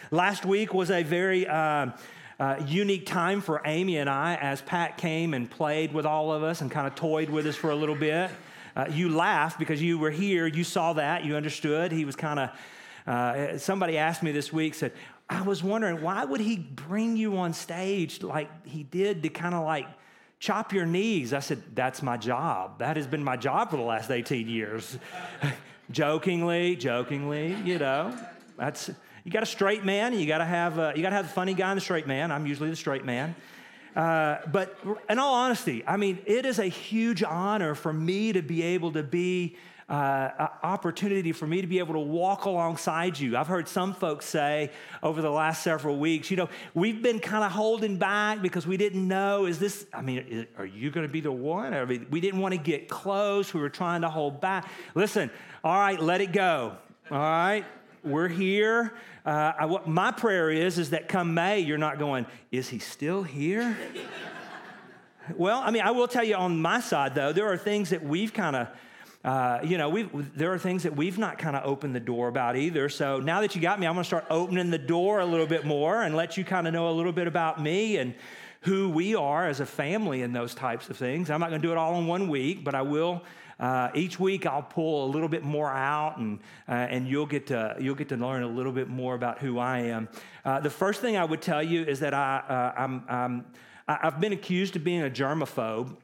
Last week was a very unique time for Amy and I as Pat came and played with all of us and kind of toyed with us for a little bit. You laughed because you were here. You saw that. You understood. He was kind of, somebody asked me this week, said, I was wondering, why would he bring you on stage like he did to kind of like chop your knees? I said, that's my job. That has been my job for the last 18 years. jokingly, you know, that's, you got a straight man, you got to have the funny guy and the straight man. I'm usually the straight man. But in all honesty, I mean, it is a huge honor for me to be able to be an opportunity for me to be able to walk alongside you. I've heard some folks say over the last several weeks, you know, we've been kind of holding back because we didn't know, are you going to be the one? I mean, we didn't want to get close. We were trying to hold back. Listen, all right, let it go. All right, we're here. My prayer is that come May, you're not going, is he still here? Well, I mean, I will tell you on my side, though, there are things that we've kind of, there are things that we've not kind of opened the door about either. So now that you got me, I'm going to start opening the door a little bit more and let you kind of know a little bit about me and who we are as a family and those types of things. I'm not going to do it all in 1 week, but I will. Each week I'll pull a little bit more out, and you'll get to learn a little bit more about who I am. The first thing I would tell you is that I've been accused of being a germaphobe.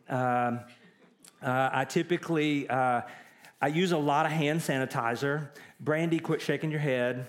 I typically, I use a lot of hand sanitizer. Brandy, quit shaking your head.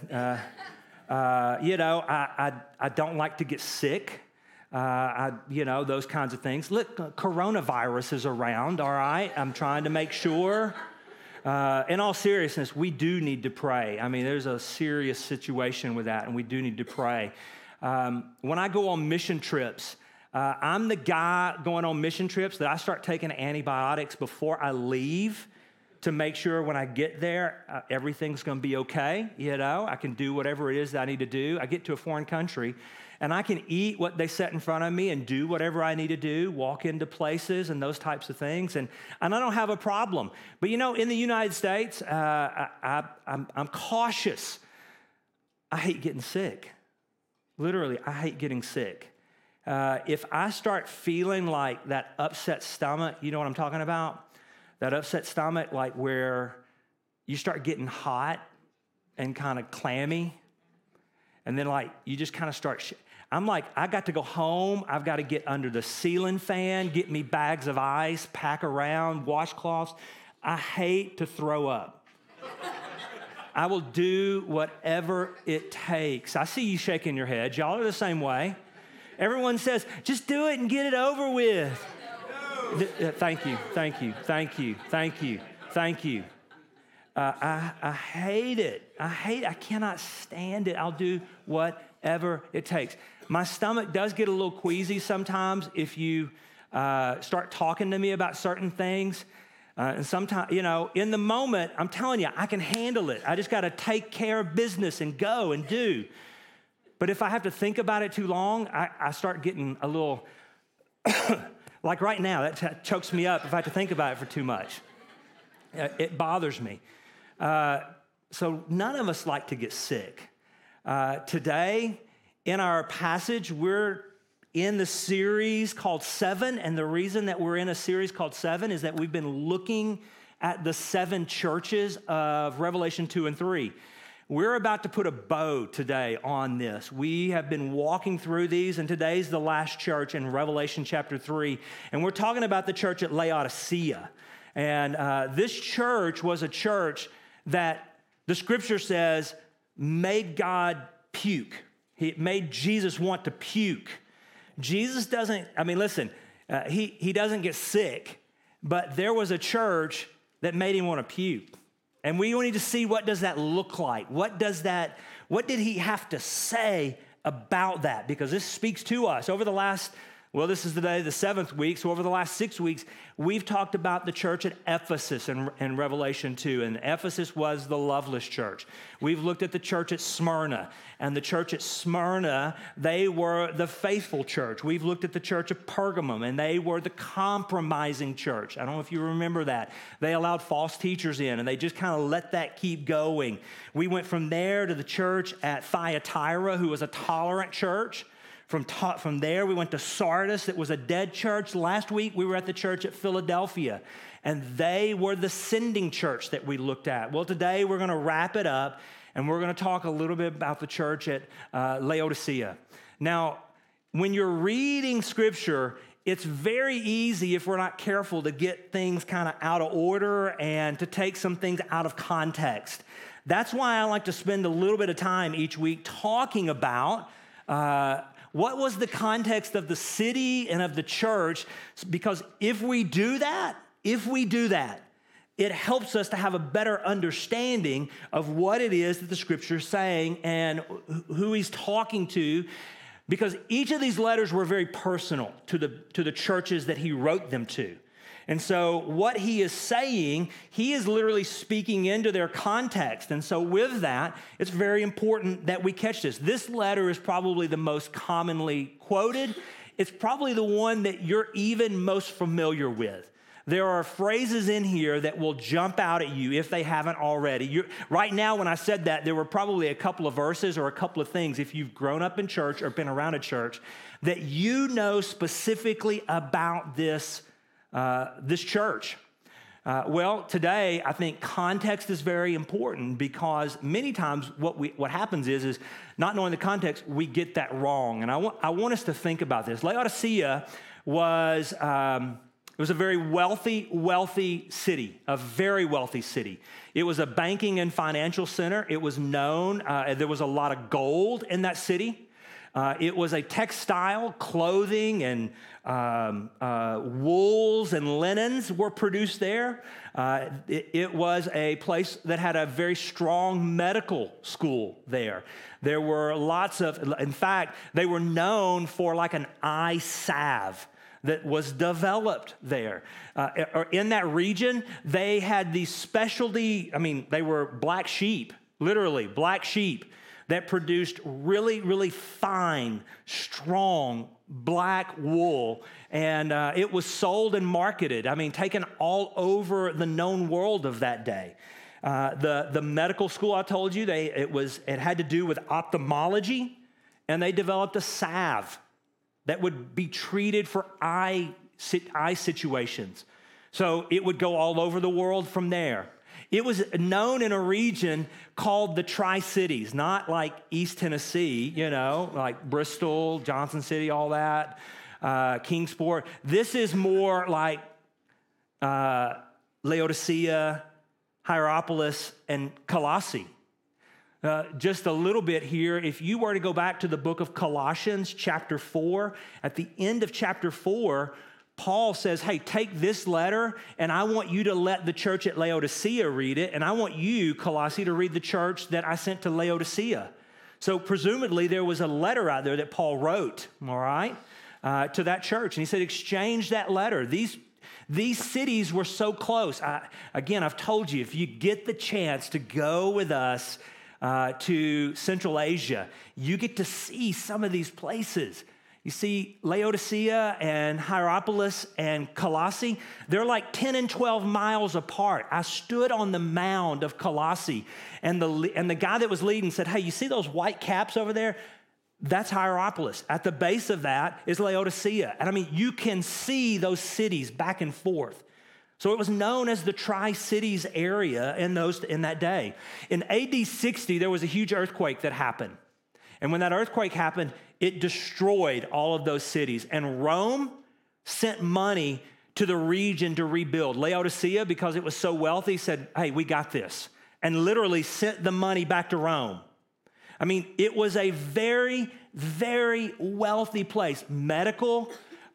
I don't like to get sick. Those kinds of things. Look, coronavirus is around, all right? I'm trying to make sure. In all seriousness, we do need to pray. I mean, there's a serious situation with that, and we do need to pray. When I go on mission trips, I'm the guy going on mission trips that I start taking antibiotics before I leave to make sure when I get there, everything's going to be okay. You know, I can do whatever it is that I need to do. I get to a foreign country, and I can eat what they set in front of me and do whatever I need to do, walk into places and those types of things, and I don't have a problem. But, you know, in the United States, I'm cautious. I hate getting sick. Literally, I hate getting sick. If I start feeling like that upset stomach, you know what I'm talking about? That upset stomach, like where you start getting hot and kind of clammy, and then like you just kind of start, I'm like, I got to go home. I've got to get under the ceiling fan, get me bags of ice, pack around, washcloths. I hate to throw up. I will do whatever it takes. I see you shaking your head. Y'all are the same way. Everyone says, just do it and get it over with. Thank you. I hate it. I cannot stand it. I'll do whatever it takes. My stomach does get a little queasy sometimes if you start talking to me about certain things. And sometimes, you know, in the moment, I'm telling you, I can handle it. I just got to take care of business and go and do. But if I have to think about it too long, I start getting a little, like right now, that chokes me up if I have to think about it for too much. It bothers me. So none of us like to get sick. Today, in our passage, we're in the series called Seven, and the reason that we're in a series called Seven is that we've been looking at the 7 churches of Revelation 2 and 3. We're about to put a bow today on this. We have been walking through these, and today's the last church in Revelation chapter 3. And we're talking about the church at Laodicea. And this church was a church that the scripture says made God puke. It made Jesus want to puke. Jesus doesn't, he doesn't get sick, but there was a church that made him want to puke. And we need to see, what does that look like? What did he have to say about that? Because this speaks to us. Over the last Well, this is today the 7th week. So over the last 6 weeks, we've talked about the church at Ephesus in Revelation 2. And Ephesus was the loveless church. We've looked at the church at Smyrna. And the church at Smyrna, they were the faithful church. We've looked at the church of Pergamum, and they were the compromising church. I don't know if you remember that. They allowed false teachers in, and they just kind of let that keep going. We went from there to the church at Thyatira, who was a tolerant church. From there, we went to Sardis. That was a dead church. Last week, we were at the church at Philadelphia, and they were the sending church that we looked at. Well, today, we're going to wrap it up, and we're going to talk a little bit about the church at Laodicea. Now, when you're reading Scripture, it's very easy, if we're not careful, to get things kind of out of order and to take some things out of context. That's why I like to spend a little bit of time each week talking about what was the context of the city and of the church? Because if we do that, it helps us to have a better understanding of what it is that the Scripture is saying and who he's talking to, because each of these letters were very personal to the churches that he wrote them to. And so what he is saying, he is literally speaking into their context. And so with that, it's very important that we catch this. This letter is probably the most commonly quoted. It's probably the one that you're even most familiar with. There are phrases in here that will jump out at you if they haven't already. Right now, when I said that, there were probably a couple of verses or a couple of things, if you've grown up in church or been around a church, that you know specifically about this church. Well, today, I think context is very important, because many times what happens is not knowing the context, we get that wrong. And I want us to think about this. Laodicea was a very wealthy city, a very wealthy city. It was a banking and financial center. It was known, there was a lot of gold in that city. It was a textile, clothing, and wools and linens were produced there. It was a place that had a very strong medical school there. There were in fact, they were known for like an eye salve that was developed there. In that region, they had these specialty, they were black sheep, literally black sheep, that produced really, really fine, strong black wool. And it was sold and marketed, taken all over the known world of that day. The medical school I told you, it had to do with ophthalmology, and they developed a salve that would be treated for eye situations. So it would go all over the world from there. It was known in a region called the Tri-Cities, not like East Tennessee, like Bristol, Johnson City, all that, Kingsport. This is more like Laodicea, Hierapolis, and Colossae. Just a little bit here, if you were to go back to the book of Colossians, chapter 4, at the end of chapter 4, Paul says, hey, take this letter, and I want you to let the church at Laodicea read it, and I want you, Colossae, to read the church that I sent to Laodicea. So presumably there was a letter out there that Paul wrote, all right, to that church, and he said, exchange that letter. These cities were so close. I've told you, if you get the chance to go with us to Central Asia, you get to see some of these places. You see, Laodicea and Hierapolis and Colossae, they're like 10 and 12 miles apart. I stood on the mound of Colossae, and the guy that was leading said, hey, you see those white caps over there? That's Hierapolis. At the base of that is Laodicea. And you can see those cities back and forth. So it was known as the Tri-Cities area in that day. In AD 60, there was a huge earthquake that happened. And when that earthquake happened, it destroyed all of those cities. And Rome sent money to the region to rebuild. Laodicea, because it was so wealthy, said, hey, we got this. And literally sent the money back to Rome. It was a very, very wealthy place. Medical,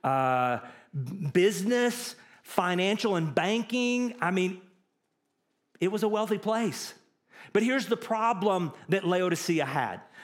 business, financial and banking. It was a wealthy place. But here's the problem that Laodicea had.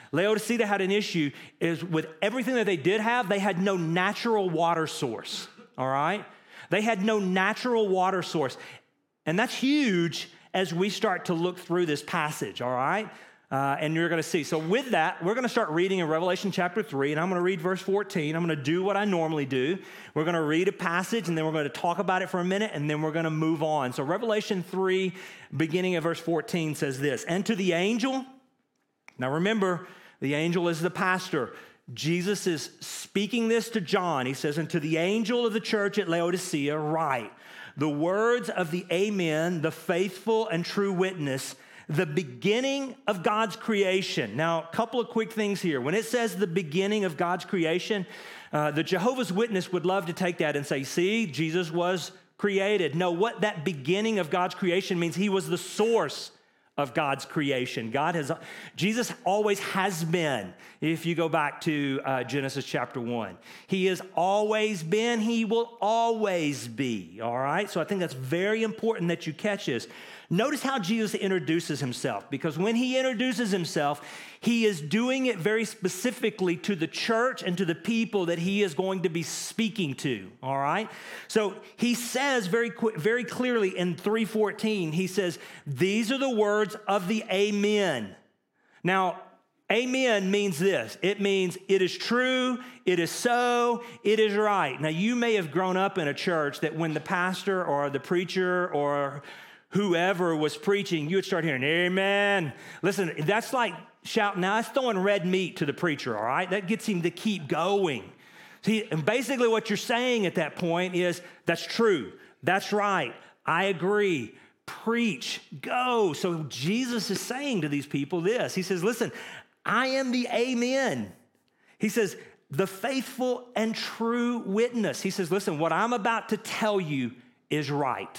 Laodicea had an issue is with everything that they did have, they had no natural water source, all right? They had no natural water source. And that's huge as we start to look through this passage, all right? And you're going to see. So with that, we're going to start reading in Revelation chapter 3, and I'm going to read verse 14. I'm going to do what I normally do. We're going to read a passage, and then we're going to talk about it for a minute, and then we're going to move on. So Revelation 3, beginning at verse 14, says this, "And to the angel," now remember, the angel is the pastor. Jesus is speaking this to John. He says, "And to the angel of the church at Laodicea, write, the words of the Amen, the faithful and true witness, the beginning of God's creation." Now, a couple of quick things here. When it says the beginning of God's creation, the Jehovah's Witness would love to take that and say, see, Jesus was created. No, what that beginning of God's creation means, he was the source of God's creation. Jesus always has been, if you go back to Genesis chapter 1. He has always been, he will always be, all right? So I think that's very important that you catch this. Notice how Jesus introduces himself, because when he introduces himself, he is doing it very specifically to the church and to the people that he is going to be speaking to, all right? So he says very clearly in 3:14, he says, "These are the words of the Amen." Now, amen means this. It means it is true, it is so, it is right. Now, you may have grown up in a church that when the pastor or the preacher or whoever was preaching, you would start hearing, amen. Listen, that's like shouting. Now, that's throwing red meat to the preacher, all right? That gets him to keep going. See, and basically what you're saying at that point is, that's true, that's right, I agree, preach, go. So Jesus is saying to these people this. He says, listen, I am the Amen. He says, the faithful and true witness. He says, listen, what I'm about to tell you is right.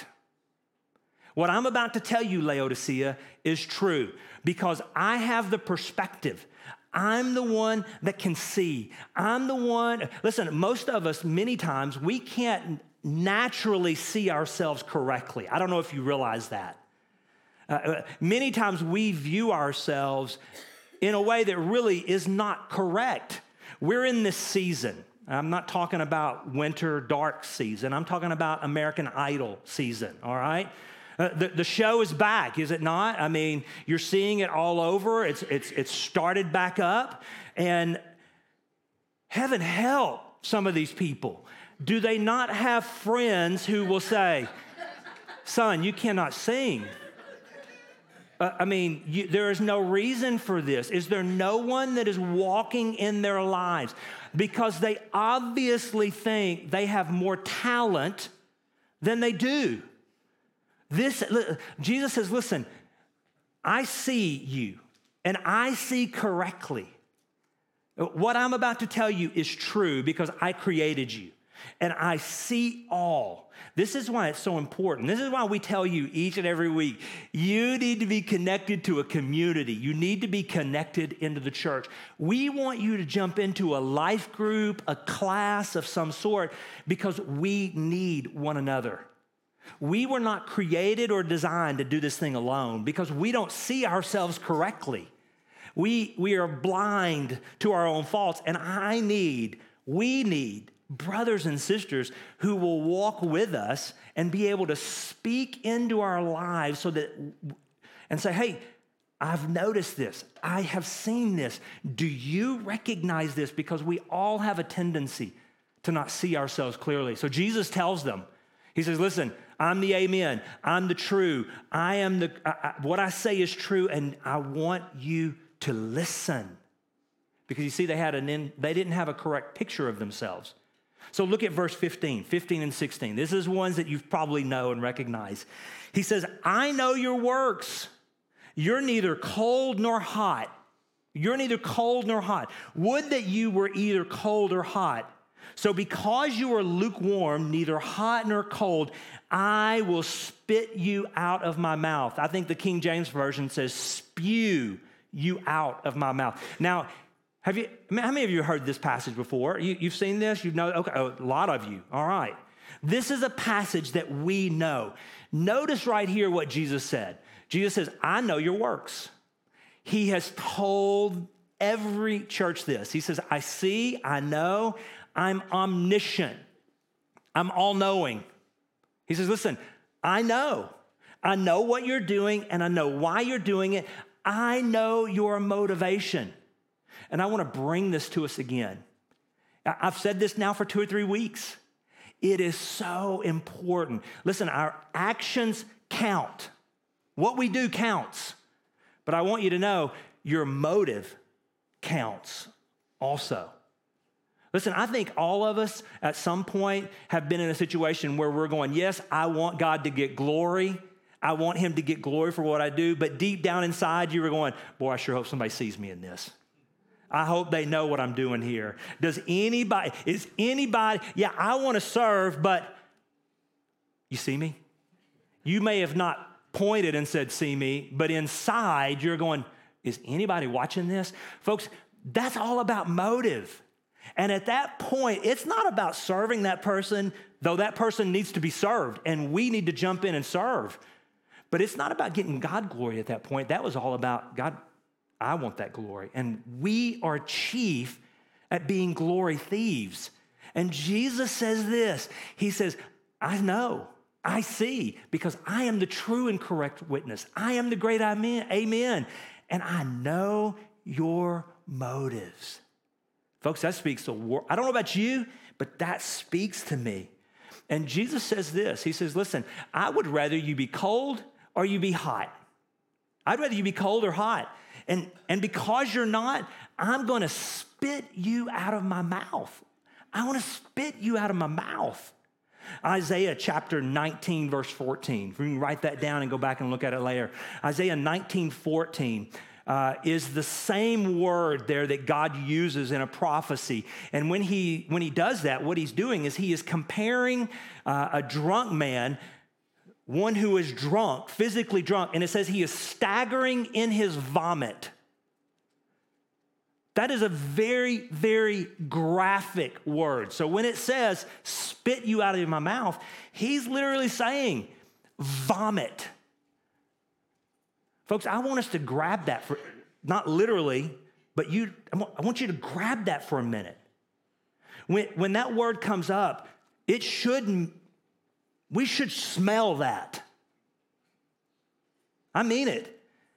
What I'm about to tell you, Laodicea, is true because I have the perspective. I'm the one that can see. I'm the one, listen, most of us, many times, we can't naturally see ourselves correctly. I don't know if you realize that. Many times we view ourselves in a way that really is not correct. We're in this season. I'm not talking about winter dark season. I'm talking about American Idol season, all right? The show is back, is it not? I mean, you're seeing it all over. It's started back up. And heaven help some of these people. Do they not have friends who will say, son, you cannot sing? There is no reason for this. Is there no one that is walking in their lives? Because they obviously think they have more talent than they do. Jesus says, listen, I see you and I see correctly. What I'm about to tell you is true because I created you and I see all. This is why it's so important. This is why we tell you each and every week, you need to be connected to a community. You need to be connected into the church. We want you to jump into a life group, a class of some sort, because we need one another. We were not created or designed to do this thing alone because we don't see ourselves correctly. We are blind to our own faults, and we need brothers and sisters who will walk with us and be able to speak into our lives and say, hey, I've noticed this. I have seen this. Do you recognize this? Because we all have a tendency to not see ourselves clearly. So Jesus tells them, he says, listen, I'm the Amen. I'm the true. I am what I say is true, and I want you to listen. Because you see, they didn't have a correct picture of themselves. So look at verse 15 and 16. This is ones that you probably know and recognize. He says, I know your works. You're neither cold nor hot. You're neither cold nor hot. Would that you were either cold or hot. So because you are lukewarm, neither hot nor cold, I will spit you out of my mouth. I think the King James Version says, spew you out of my mouth. Now, how many of you heard this passage before? You've seen this? Okay, a lot of you. All right. This is a passage that we know. Notice right here what Jesus said. Jesus says, I know your works. He has told every church this. He says, I see, I know, I'm omniscient. I'm all-knowing. He says, listen, I know what you're doing, and I know why you're doing it. I know your motivation. And I want to bring this to us again. I've said this now for 2 or 3 weeks. It is so important. Listen, our actions count. What we do counts. But I want you to know your motive counts also. Listen, I think all of us at some point have been in a situation where we're going, yes, I want God to get glory. I want him to get glory for what I do. But deep down inside, you were going, boy, I sure hope somebody sees me in this. I hope they know what I'm doing here. Is anybody, yeah, I want to serve, but you see me? You may have not pointed and said, see me, but inside you're going, is anybody watching this? Folks, that's all about motive. And at that point, it's not about serving that person, though that person needs to be served, and we need to jump in and serve. But it's not about getting God glory at that point. That was all about, God, I want that glory. And we are chief at being glory thieves. And Jesus says this. He says, I know, I see, because I am the true and correct witness. I am the great amen. And I know your motives. Folks, that speaks to war. I don't know about you, but that speaks to me. And Jesus says this. He says, listen, I would rather you be cold or you be hot. I'd rather you be cold or hot. And because you're not, I'm going to spit you out of my mouth. I want to spit you out of my mouth. Isaiah chapter 19, verse 14. If you can write that down and go back and look at it later. Isaiah 19:14 is the same word there that God uses in a prophecy. And when he does that, what he's doing is he is comparing a drunk man, one who is drunk, physically drunk, and it says he is staggering in his vomit. That is a very, very graphic word. So when it says, spit you out of my mouth, he's literally saying, vomit. Folks, I want us to grab that, for not literally, but I want you to grab that for a minute. When that word comes up, we should smell that. I mean it.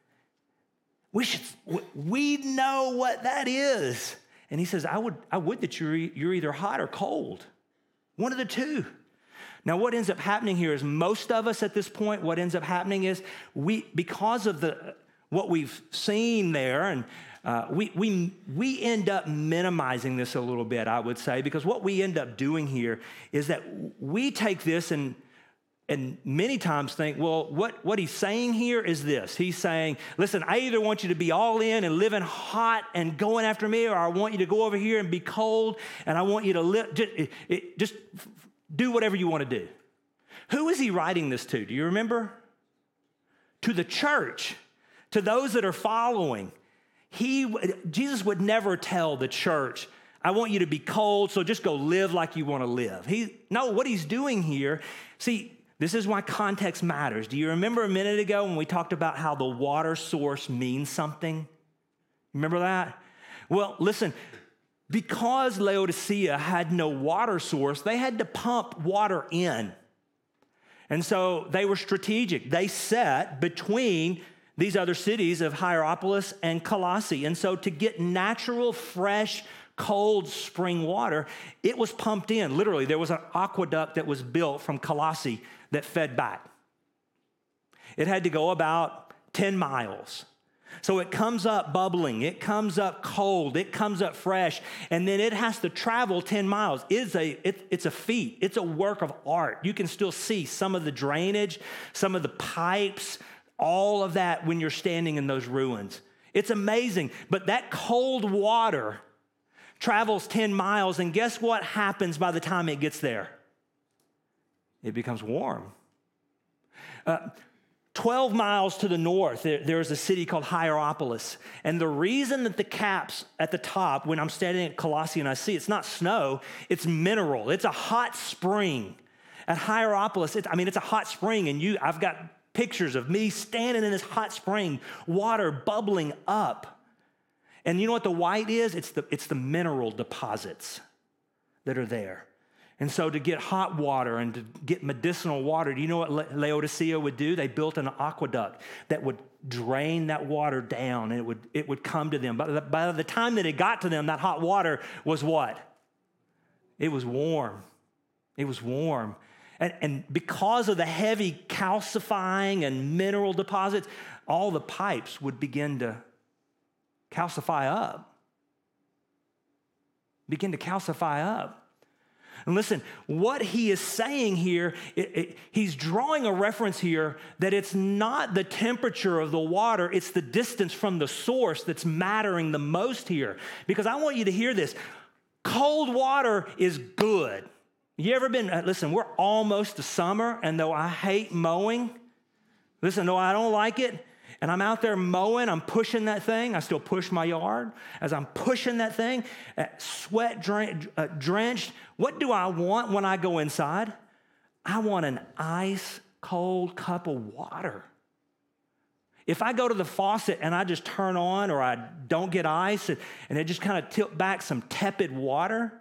We know what that is. And he says, I would that you're either hot or cold. One of the two. Now, what ends up happening here is most of us at this point, what ends up happening is because of what we've seen there, and we end up minimizing this a little bit, I would say, because what we end up doing here is that we take this and many times think, well, what he's saying here is this. He's saying, listen, I either want you to be all in and living hot and going after me, or I want you to go over here and be cold, and I want you to just do whatever you want to do. Who is he writing this to? Do you remember? To the church, to those that are following. Jesus would never tell the church, I want you to be cold, so just go live like you want to live. No, what he's doing here, see, this is why context matters. Do you remember a minute ago when we talked about how the water source means something? Remember that? Well, listen, because Laodicea had no water source, they had to pump water in. And so they were strategic. They sat between these other cities of Hierapolis and Colossae. And so to get natural, fresh, cold spring water, it was pumped in. Literally, there was an aqueduct that was built from Colossae that fed back. It had to go about 10 miles. So it comes up bubbling, it comes up cold, it comes up fresh, and then it has to travel 10 miles. It's a feat. It's a work of art. You can still see some of the drainage, some of the pipes, all of that when you're standing in those ruins. It's amazing. But that cold water travels 10 miles, and guess what happens by the time it gets there? It becomes warm. 12 miles to the north, there's a city called Hierapolis. And the reason that the caps at the top, when I'm standing at Colossae and I see it's not snow, it's mineral. It's a hot spring. At Hierapolis, it's a hot spring, and I've got pictures of me standing in this hot spring, water bubbling up. And you know what the white is? It's the mineral deposits that are there. And so to get hot water and to get medicinal water, do you know what Laodicea would do? They built an aqueduct that would drain that water down, and it would come to them. But by the time that it got to them, that hot water was what? It was warm. It was warm. And because of the heavy calcifying and mineral deposits, all the pipes would begin to calcify up. Begin to calcify up. And listen, what he is saying here, he's drawing a reference here that it's not the temperature of the water, it's the distance from the source that's mattering the most here. Because I want you to hear this. Cold water is good. You ever been, listen, we're almost to summer, and though I hate mowing, listen, though I don't like it, and I'm out there mowing, I'm pushing that thing. I still push my yard. As I'm pushing that thing, sweat drenched, what do I want when I go inside? I want an ice cold cup of water. If I go to the faucet and I just turn on or I don't get ice and it just kind of tilt back some tepid water,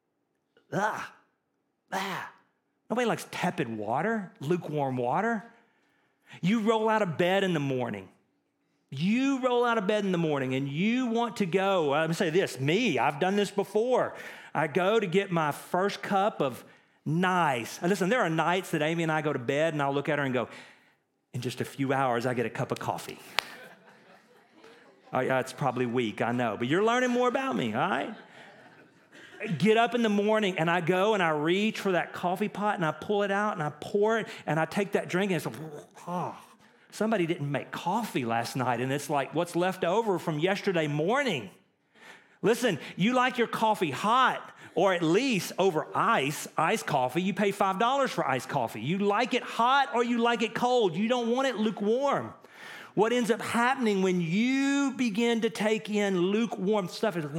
nobody likes tepid water, lukewarm water. You roll out of bed in the morning. You roll out of bed in the morning and you want to go, let me say this, I've done this before. I go to get my first cup of nice. And listen, there are nights that Amy and I go to bed and I'll look at her and go, in just a few hours, I get a cup of coffee. Oh, yeah, it's probably weak, I know, but you're learning more about me, all right? Get up in the morning and I go and I reach for that coffee pot and I pull it out and I pour it and I take that drink and it's like, oh, somebody didn't make coffee last night and it's like what's left over from yesterday morning. Listen, you like your coffee hot or at least over iced coffee. You pay $5 for iced coffee. You like it hot or you like it cold. You don't want it lukewarm. What ends up happening when you begin to take in lukewarm stuff is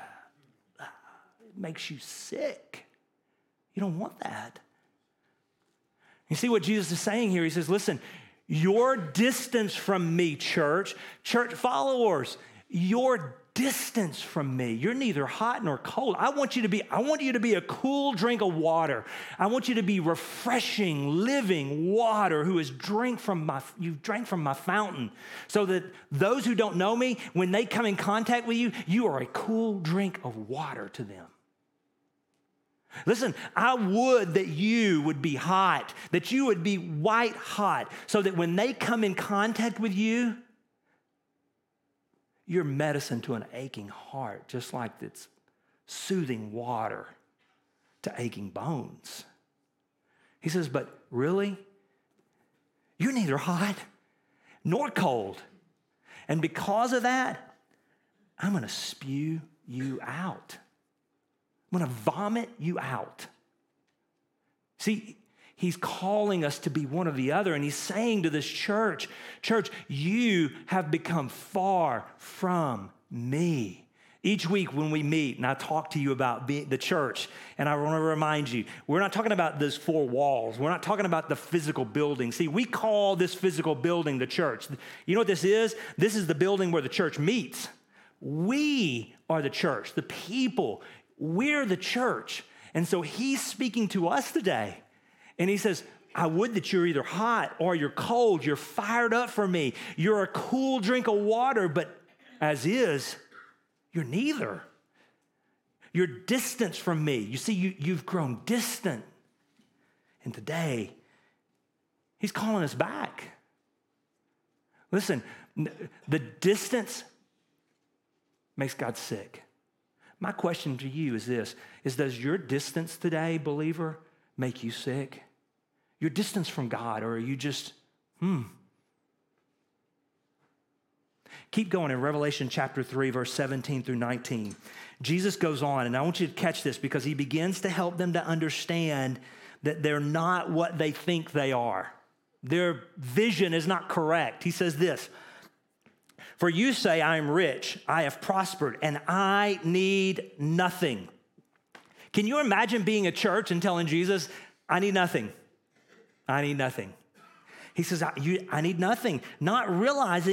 makes you sick. You don't want that. You see what Jesus is saying here? He says, listen, your distance from me, church followers, your distance from me, you're neither hot nor cold. I want you to be a cool drink of water. I want you to be refreshing, living water who has drank from my fountain, so that those who don't know me, when they come in contact with you, you are a cool drink of water to them. Listen, I would that you would be hot, that you would be white hot, so that when they come in contact with you, you're medicine to an aching heart, just like it's soothing water to aching bones. He says, but really, you're neither hot nor cold. And because of that, I'm going to spew you out. I'm going to vomit you out. See, he's calling us to be one or the other, and he's saying to this church, you have become far from me. Each week when we meet and I talk to you about the church, and I want to remind you, we're not talking about those four walls. We're not talking about the physical building. See, we call this physical building the church. You know what this is? This is the building where the church meets. We are the church, the people. We're the church. And so he's speaking to us today. And he says, I would that you're either hot or you're cold. You're fired up for me. You're a cool drink of water, but as is, you're neither. You're distant from me. You see, you've grown distant. And today, he's calling us back. Listen, the distance makes God sick. My question to you is this, does your distance today, believer, make you sick? Your distance from God, or are you just, Keep going in Revelation chapter 3, verse 17 through 19. Jesus goes on, and I want you to catch this because he begins to help them to understand that they're not what they think they are. Their vision is not correct. He says this, for you say, I am rich, I have prospered, and I need nothing. Can you imagine being a church and telling Jesus, I need nothing. I need nothing. He says, I need nothing, not realizing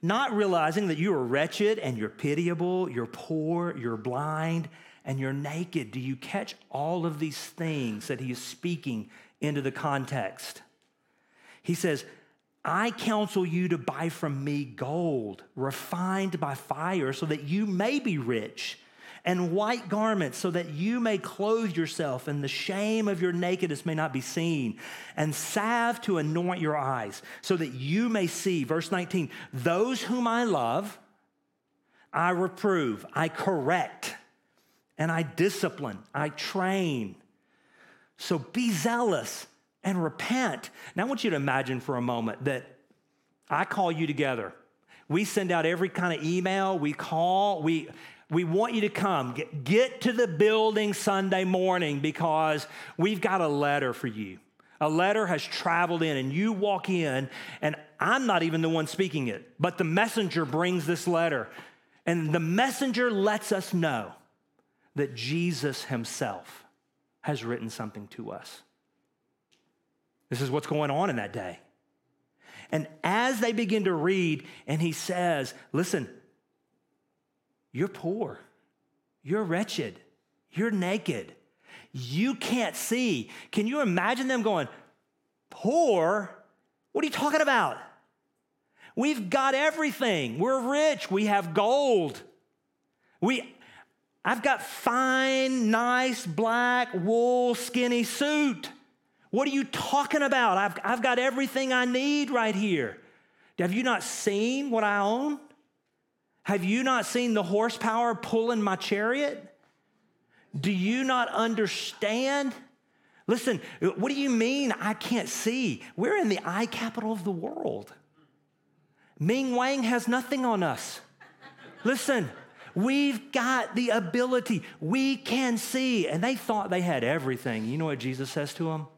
not realizing that you are wretched and you're pitiable, you're poor, you're blind, and you're naked. Do you catch all of these things that he is speaking into the context? He says, I counsel you to buy from me gold, refined by fire, so that you may be rich, and white garments, so that you may clothe yourself, and the shame of your nakedness may not be seen, and salve to anoint your eyes, so that you may see. Verse 19, those whom I love, I reprove, I correct, and I discipline, I train. So be zealous and repent. Now I want you to imagine for a moment that I call you together. We send out every kind of email, we call, we want you to come. Get to the building Sunday morning because we've got a letter for you. A letter has traveled in and you walk in and I'm not even the one speaking it, but the messenger brings this letter. And the messenger lets us know that Jesus himself has written something to us. This is what's going on in that day. And as they begin to read, and he says, listen, you're poor, you're wretched, you're naked, you can't see. Can you imagine them going, poor? What are you talking about? We've got everything. We're rich. We have gold. I've got fine, nice, black, wool, skinny suit. What are you talking about? I've got everything I need right here. Have you not seen what I own? Have you not seen the horsepower pulling my chariot? Do you not understand? Listen, what do you mean I can't see? We're in the eye capital of the world. Ming Wang has nothing on us. Listen, we've got the ability. We can see. And they thought they had everything. You know what Jesus says to them?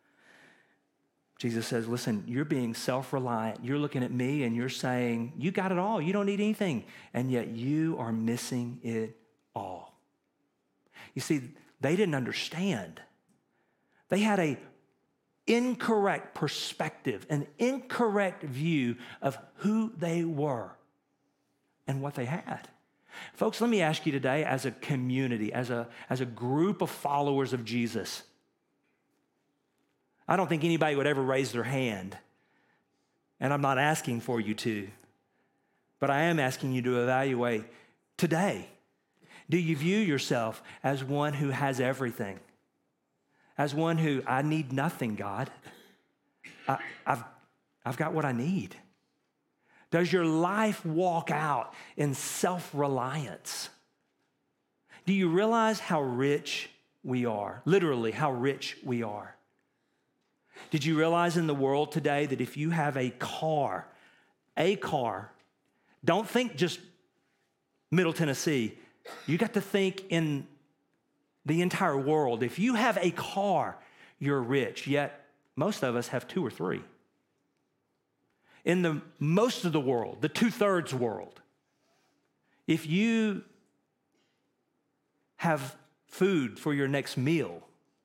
Jesus says, listen, you're being self-reliant. You're looking at me and you're saying, you got it all. You don't need anything. And yet you are missing it all. You see, they didn't understand. They had an incorrect perspective, an incorrect view of who they were and what they had. Folks, let me ask you today, as a community, as a group of followers of Jesus, I don't think anybody would ever raise their hand, and I'm not asking for you to, but I am asking you to evaluate today. Do you view yourself as one who has everything? As one who, I need nothing, God. I've got what I need. Does your life walk out in self-reliance? Do you realize how rich we are? Literally, how rich we are. Did you realize in the world today that if you have a car, don't think just Middle Tennessee. You got to think in the entire world. If you have a car, you're rich, yet most of us have 2 or 3. In the most of the world, the 2/3 world, if you have food for your next meal,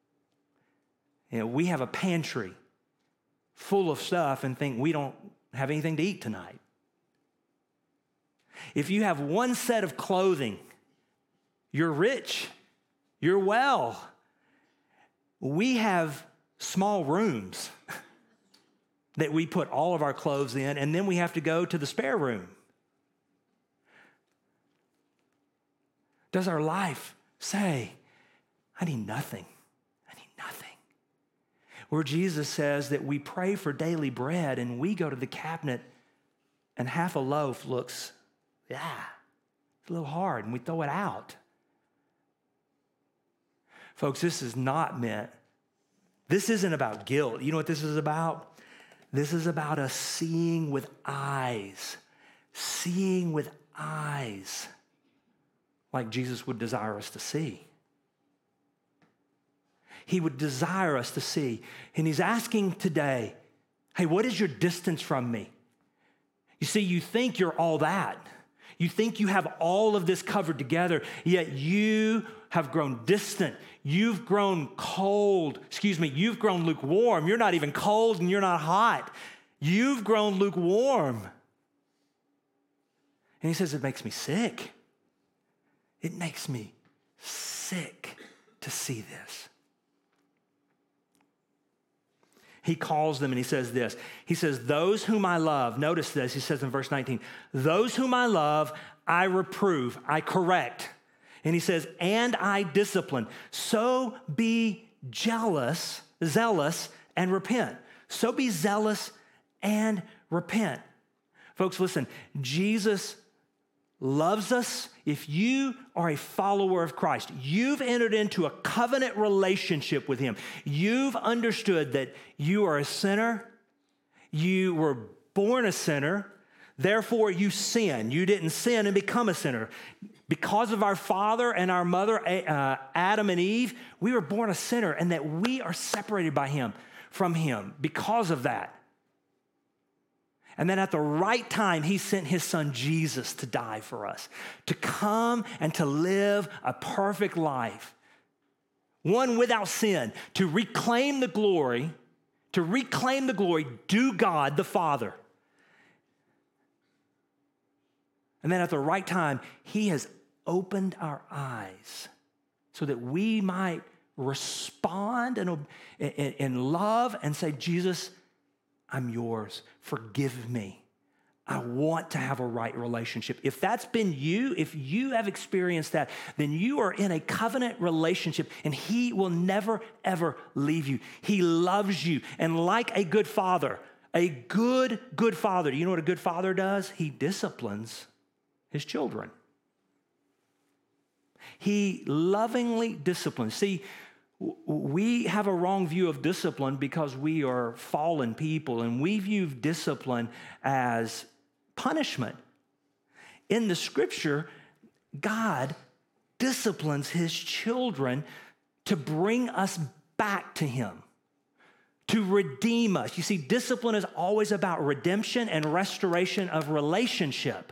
we have a pantry full of stuff and think we don't have anything to eat tonight. If you have one set of clothing, you're rich, you're well. We have small rooms that we put all of our clothes in, and then we have to go to the spare room. Does our life say, I need nothing? Where Jesus says that we pray for daily bread and we go to the cabinet and half a loaf looks, it's a little hard, and we throw it out. Folks, this isn't about guilt. You know what this is about? This is about us seeing with eyes like Jesus would desire us to see. He would desire us to see. And he's asking today, hey, what is your distance from me? You see, you think you're all that. You think you have all of this covered together, yet you have grown distant. You've grown cold. You've grown lukewarm. You're not even cold and you're not hot. You've grown lukewarm. And he says, it makes me sick. It makes me sick to see this. He calls them and he says this. He says, those whom I love, notice this, he says in verse 19, those whom I love, I reprove, I correct. And he says, and I discipline. So be zealous, and repent. So be zealous and repent. Folks, listen, Jesus loves us. If you are a follower of Christ, you've entered into a covenant relationship with him. You've understood that you are a sinner. You were born a sinner. Therefore, you sin. You didn't sin and become a sinner. Because of our father and our mother, Adam and Eve, we were born a sinner, and that we are separated from him because of that. And then at the right time, he sent his son Jesus to die for us, to come and to live a perfect life, one without sin, to reclaim the glory due God the Father. And then at the right time, he has opened our eyes so that we might respond in love and say, Jesus, I'm yours. Forgive me. I want to have a right relationship. If that's been you, if you have experienced that, then you are in a covenant relationship and he will never, ever leave you. He loves you. And like a good father, do you know what a good father does? He disciplines his children. He lovingly disciplines. See, we have a wrong view of discipline because we are fallen people, and we view discipline as punishment. In the scripture, God disciplines his children to bring us back to him, to redeem us. You see, discipline is always about redemption and restoration of relationship.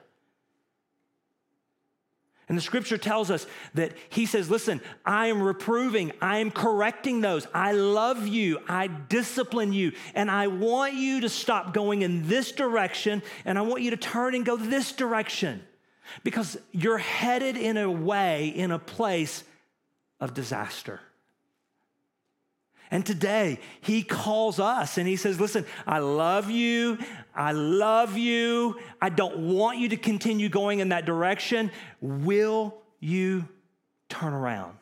And the scripture tells us that he says, listen, I am reproving, I am correcting those. I love you, I discipline you, and I want you to stop going in this direction, and I want you to turn and go this direction because you're headed in a place of disaster. And today, he calls us and he says, listen, I love you. I don't want you to continue going in that direction. Will you turn around?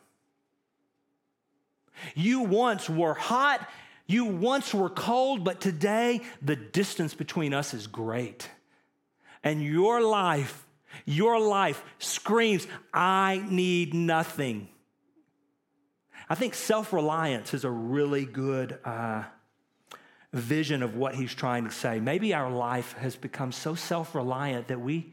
You once were hot. You once were cold, but today the distance between us is great. And your life screams, I need nothing. I think self-reliance is a really good vision of what he's trying to say. Maybe our life has become so self-reliant that we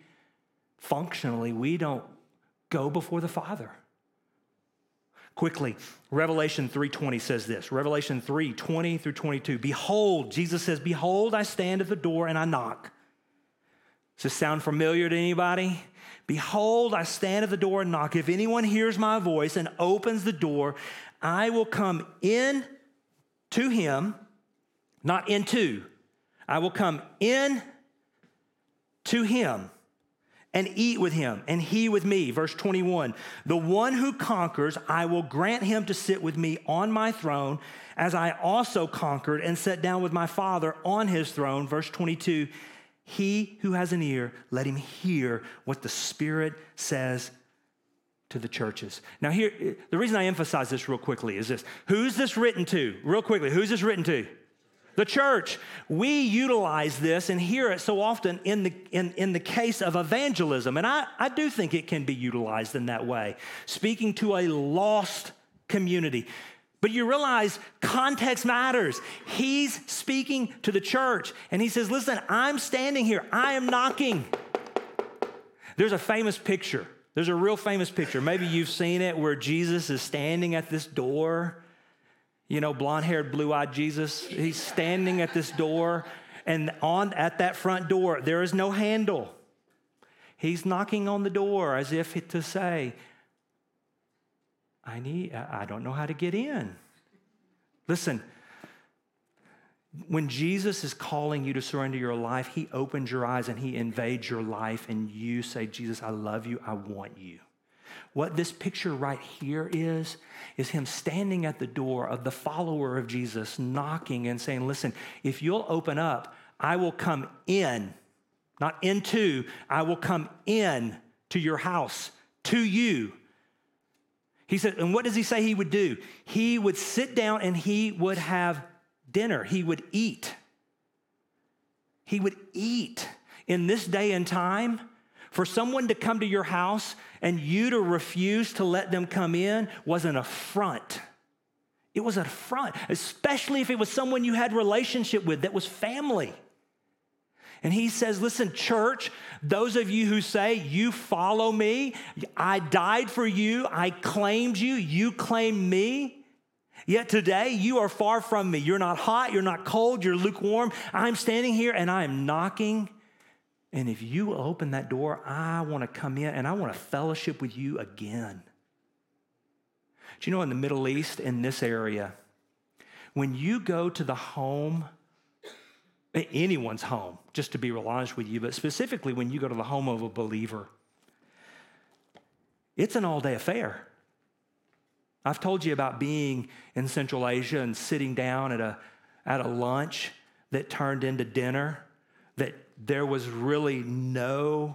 don't go before the Father. Quickly, Revelation 3:20 says this. Revelation 3:20 through 22. Behold, Jesus says, behold, I stand at the door and I knock. Does this sound familiar to anybody? Behold, I stand at the door and knock. If anyone hears my voice and opens the door, I will come in to him, not into. I will come in to him and eat with him and he with me. Verse 21, the one who conquers, I will grant him to sit with me on my throne as I also conquered and sat down with my Father on his throne. Verse 22, he who has an ear, let him hear what the Spirit says to the churches. Now here, the reason I emphasize this real quickly is this. Who's this written to? Real quickly, who's this written to? The church. We utilize this and hear it so often in the case of evangelism. And I do think it can be utilized in that way, speaking to a lost community. But you realize context matters. He's speaking to the church, and he says, listen, I'm standing here. I am knocking. There's a famous picture. There's a real famous picture. Maybe you've seen it where Jesus is standing at this door. You know, blonde-haired, blue-eyed Jesus. He's standing at this door, and at that front door, there is no handle. He's knocking on the door as if to say, I don't know how to get in. Listen, When Jesus is calling you to surrender your life, he opens your eyes and he invades your life, and you say, Jesus, I love you, I want you. What this picture right here is him standing at the door of the follower of Jesus, knocking and saying, listen, if you'll open up, I will come in, not into, I will come in to your house, to you. He said, and what does he say he would do? He would sit down and he would have dinner. He would eat. He would eat. In this day and time, for someone to come to your house and you to refuse to let them come in was an affront. It was an affront, especially if it was someone you had relationship with that was family. And he says, listen, church, those of you who say, you follow me, I died for you, I claimed you, you claim me, yet today you are far from me. You're not hot, you're not cold, you're lukewarm. I'm standing here and I am knocking. And if you will open that door, I want to come in and I want to fellowship with you again. Do you know in the Middle East, in this area, when you go to the home, anyone's home, just to be real honest with you, but specifically when you go to the home of a believer, it's an all-day affair. I've told you about being in Central Asia and sitting down at a lunch that turned into dinner, that there was really no,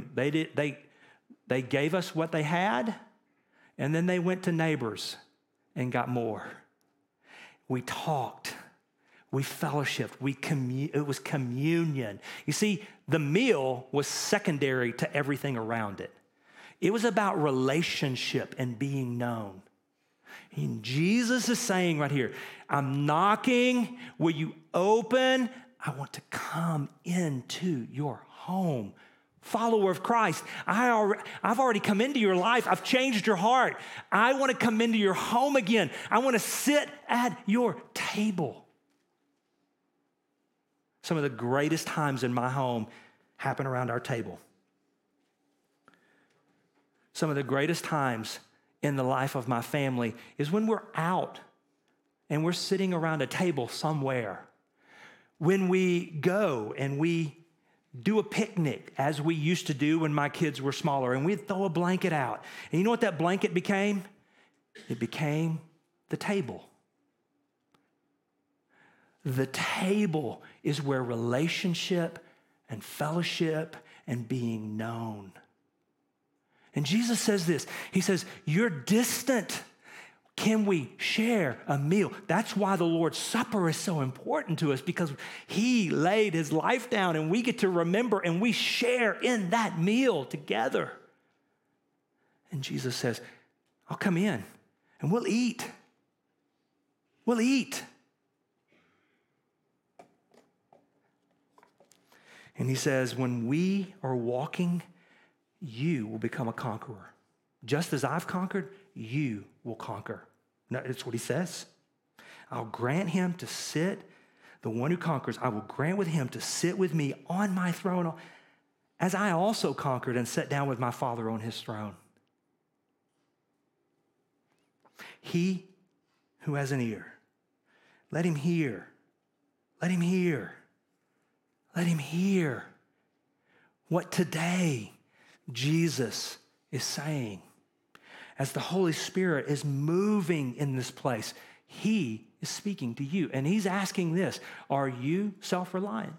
they gave us what they had, and then they went to neighbors and got more. We talked. We fellowshiped. It was communion. You see, the meal was secondary to everything around it. It was about relationship and being known. And Jesus is saying right here, I'm knocking. Will you open? I want to come into your home. Follower of Christ, I've already come into your life. I've changed your heart. I want to come into your home again. I want to sit at your table. Some of the greatest times in my home happen around our table. Some of the greatest times in the life of my family is when we're out and we're sitting around a table somewhere. When we go and we do a picnic, as we used to do when my kids were smaller, and we'd throw a blanket out. And you know what that blanket became? It became the table. The table is where relationship and fellowship and being known. And Jesus says this. He says, you're distant. Can we share a meal? That's why the Lord's Supper is so important to us, because he laid his life down and we get to remember and we share in that meal together. And Jesus says, I'll come in and we'll eat. We'll eat. And he says, when we are walking, you will become a conqueror. Just as I've conquered, you will conquer. No, that's what he says. I'll grant him to sit, the one who conquers, I will grant with him to sit with me on my throne, as I also conquered and sat down with my Father on his throne. He who has an ear, let him hear. Let him hear. Let him hear what today Jesus is saying. As the Holy Spirit is moving in this place, he is speaking to you. And he's asking this, are you self-reliant?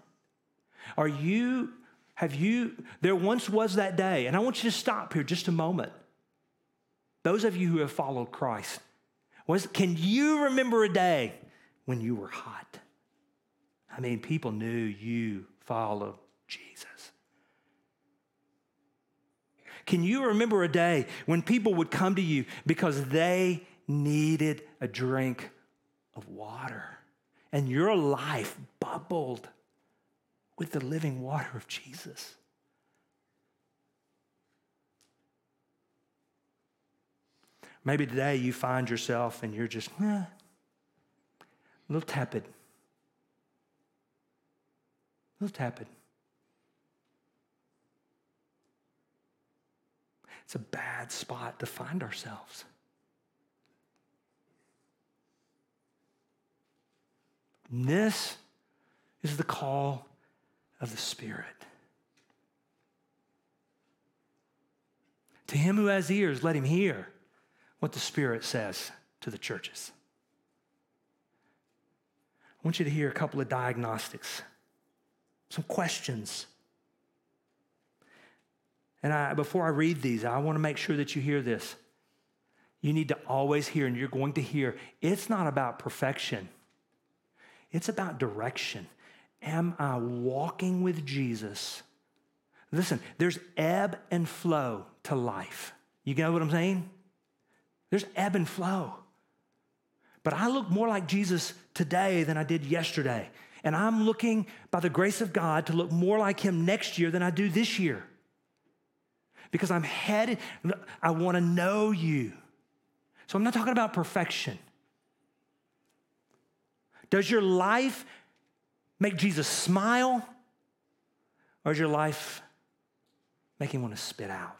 There once was that day, and I want you to stop here just a moment. Those of you who have followed Christ, can you remember a day when you were hot? I mean, people knew you followed Jesus. Can you remember a day when people would come to you because they needed a drink of water and your life bubbled with the living water of Jesus? Maybe today you find yourself and you're just a little tepid. A little tepid. It's a bad spot to find ourselves. This is the call of the Spirit. To him who has ears, let him hear what the Spirit says to the churches. I want you to hear a couple of diagnostics, some questions. And before I read these, I want to make sure that you hear this. You need to always hear, and you're going to hear, it's not about perfection. It's about direction. Am I walking with Jesus? Listen, there's ebb and flow to life. You know what I'm saying? There's ebb and flow. But I look more like Jesus today than I did yesterday. And I'm looking, by the grace of God, to look more like him next year than I do this year. Because I'm headed, I want to know you. So I'm not talking about perfection. Does your life make Jesus smile? Or does your life make him want to spit out?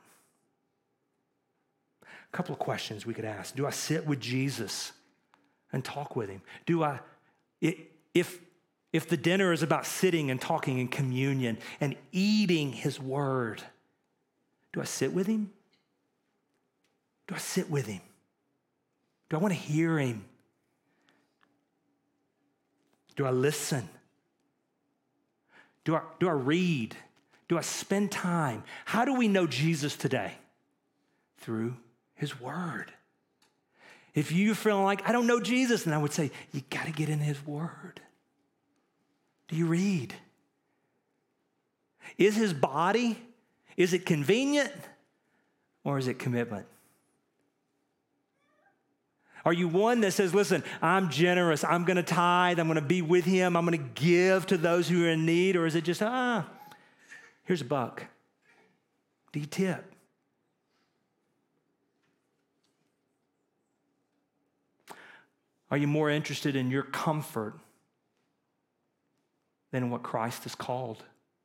A couple of questions we could ask. Do I sit with Jesus and talk with him? If the dinner is about sitting and talking in communion and eating his word, do I sit with him? Do I sit with him? Do I want to hear him? Do I listen? Do I read? Do I spend time? How do we know Jesus today? Through his word. If you're feeling like, I don't know Jesus, then I would say, you got to get in his word. Do you read? Is his body, is it convenient or is it commitment? Are you one that says, listen, I'm generous, I'm going to tithe, I'm going to be with him, I'm going to give to those who are in need? Or is it just, here's a buck. Do you tip? Are you more interested in your comfort than in what Christ has called?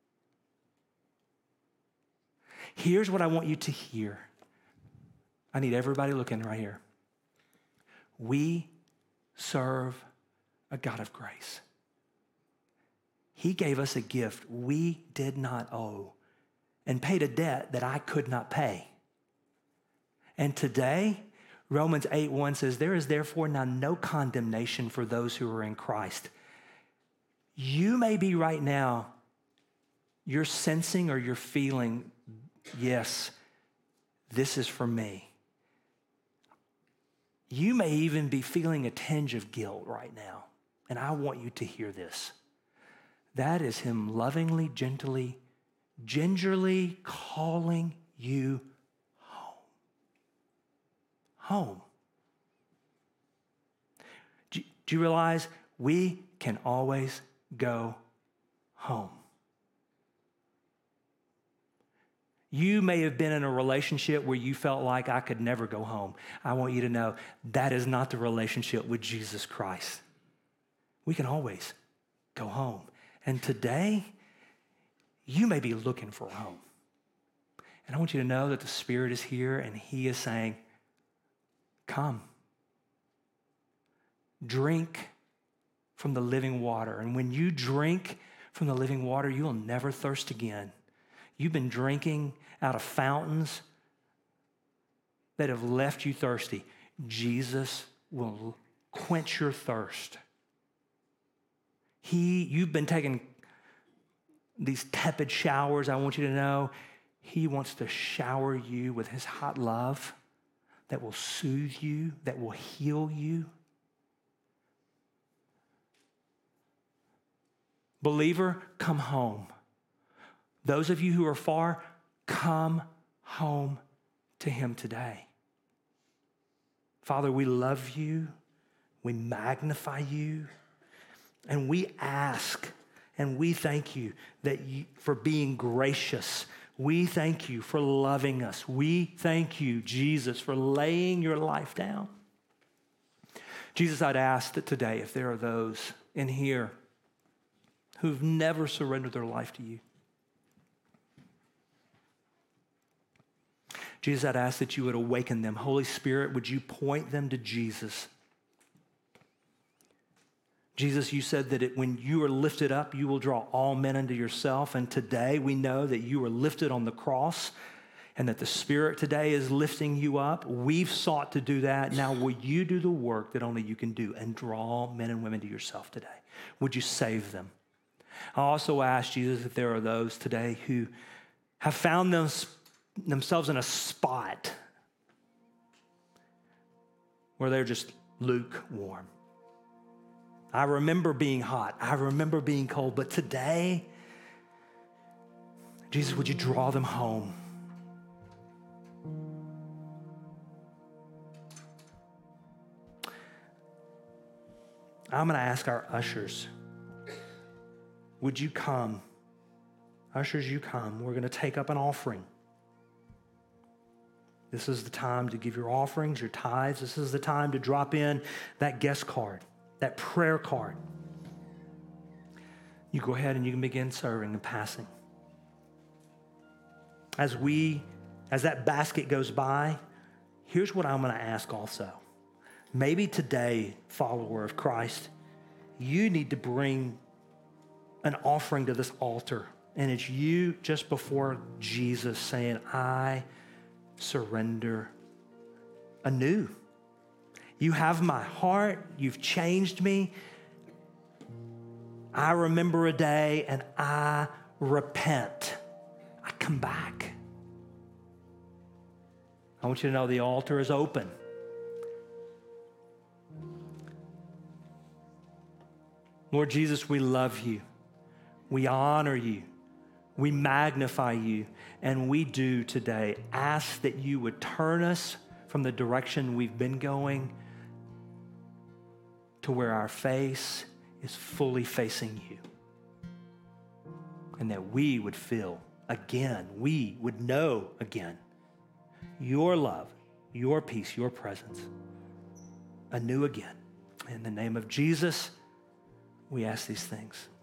Here's what I want you to hear. I need everybody looking right here. We serve a God of grace. He gave us a gift we did not owe and paid a debt that I could not pay. And today, Romans 8:1 says, there is therefore now no condemnation for those who are in Christ. You may be right now, you're sensing or you're feeling, yes, this is for me. You may even be feeling a tinge of guilt right now. And I want you to hear this. That is him lovingly, gently, gingerly calling you home. Do you realize we can always go home? You may have been in a relationship where you felt like I could never go home. I want you to know that is not the relationship with Jesus Christ. We can always go home. And today, you may be looking for a home. And I want you to know that the Spirit is here and he is saying, come, drink from the living water. And when you drink from the living water, you will never thirst again. You've been drinking out of fountains that have left you thirsty. Jesus will quench your thirst. You've been taking these tepid showers. I want you to know he wants to shower you with his hot love that will soothe you, that will heal you. Believer, come home. Those of you who are far, come home to him today. Father, we love you. We magnify you. And we ask and we thank you for being gracious. We thank you for loving us. We thank you, Jesus, for laying your life down. Jesus, I'd ask that today, if there are those in here who've never surrendered their life to you, Jesus, I'd ask that you would awaken them. Holy Spirit, would you point them to Jesus? Jesus, you said that when you are lifted up, you will draw all men unto yourself. And today we know that you were lifted on the cross and that the Spirit today is lifting you up. We've sought to do that. Now will you do the work that only you can do and draw men and women to yourself today? Would you save them? I also ask, Jesus, if there are those today who have found themselves in a spot where they're just lukewarm. I remember being hot. I remember being cold. But today, Jesus, would you draw them home? I'm going to ask our ushers, would you come? Ushers, you come. We're going to take up an offering. This is the time to give your offerings, your tithes. This is the time to drop in that guest card, that prayer card. You go ahead and you can begin serving and passing. As that basket goes by, here's what I'm going to ask also. Maybe today, follower of Christ, you need to bring an offering to this altar. And it's you just before Jesus saying, I surrender anew. You have my heart. You've changed me. I remember a day and I repent. I come back. I want you to know the altar is open. Lord Jesus, we love you. We honor you. We magnify you. And we do today ask that you would turn us from the direction we've been going to where our face is fully facing you. And that we would feel again, we would know again your love, your peace, your presence anew again. In the name of Jesus, we ask these things.